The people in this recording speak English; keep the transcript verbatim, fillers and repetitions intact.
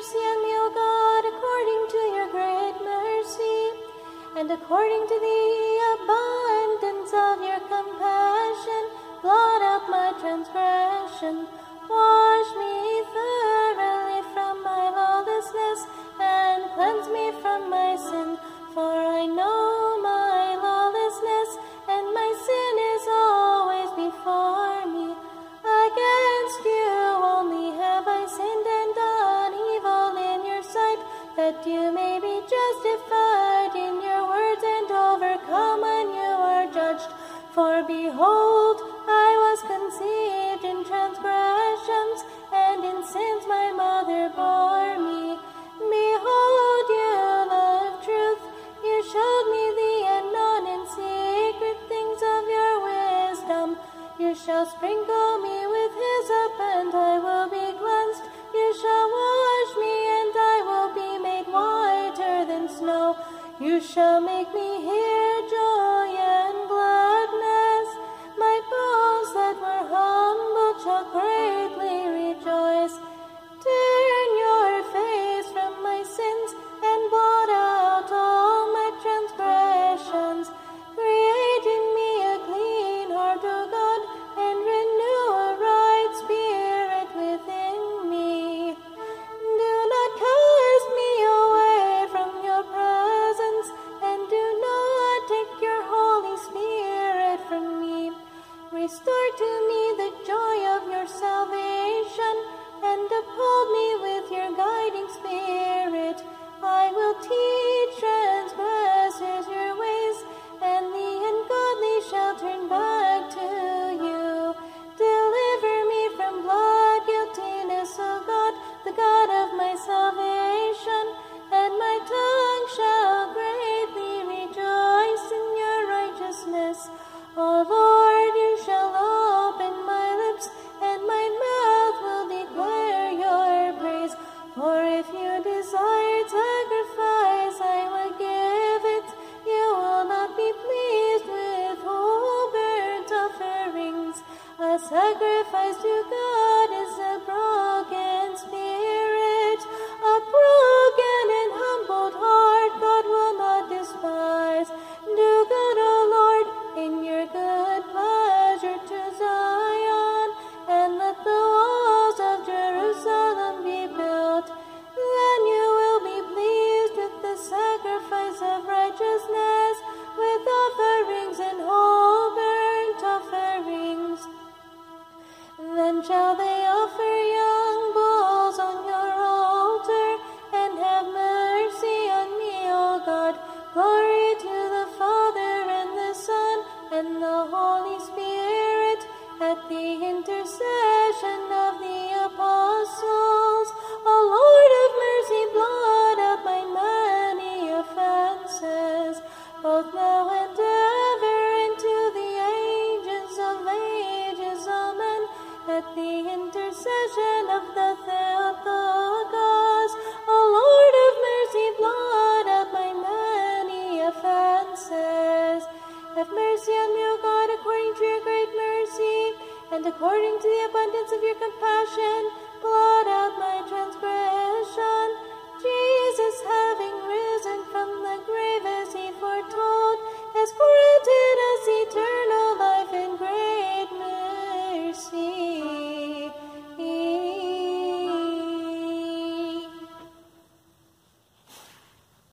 mercy on me, O God, according to your great mercy, and according to the abundance of your compassion, blot out my transgression. Wash me thoroughly from my lawlessness, and cleanse me from my sin. For I know my lawlessness, and my sin is always before me. Against you only have I sinned and done evil in your sight, that you may be justified in your words and overcome when you are judged. For behold, I was conceived in transgressions, and in sins my mother bore me. Behold, you love truth. You showed me the unknown and secret things of your wisdom. You shall sprinkle me with hyssop, and I will be cleansed. You shall wash me, and I will be made whiter than snow. You shall make me hear joy and gladness. My bones that were humbled shall greatly rejoice. Turn your face from my sins, and blot out all my transgressions. Create in me a clean heart, O God, and renew a right spirit within me. Do not cast me away from your presence, and do not take your Holy Spirit from me. Restore to me the joy of your salvation, and uphold me with your guiding spirit. I will teach transgressors your ways, and the ungodly shall turn back to you. Deliver me from blood guiltiness, O God, the God of my salvation, and my tongue shall greatly rejoice in your righteousness. O Lord, you shall open my lips, and my mouth will declare your praise. For if you desired sacrifice, I would give it. You will not be pleased with whole burnt offerings. A sacrifice to God is a broken spirit. A broken and humbled heart God will not despise. Do good, O Lord, in your good pleasure to Zion, and let the walls of Jerusalem be built. Then you will be pleased with the sacrifice of righteousness, with offerings and whole burnt offerings. Then shall they offer young bulls on your altar, and have mercy on me, O God. Glory to the Father, and the Son, and the Holy Spirit, at the intercession of the apostles. O Lord of mercy, blot out my many offenses, both now and ever, into the ages of ages. Amen. At the intercession of the Theotokos, O Lord of mercy, blot out my many offenses. Have mercy on me, O God, according to your great mercy, and according to the abundance of your compassion,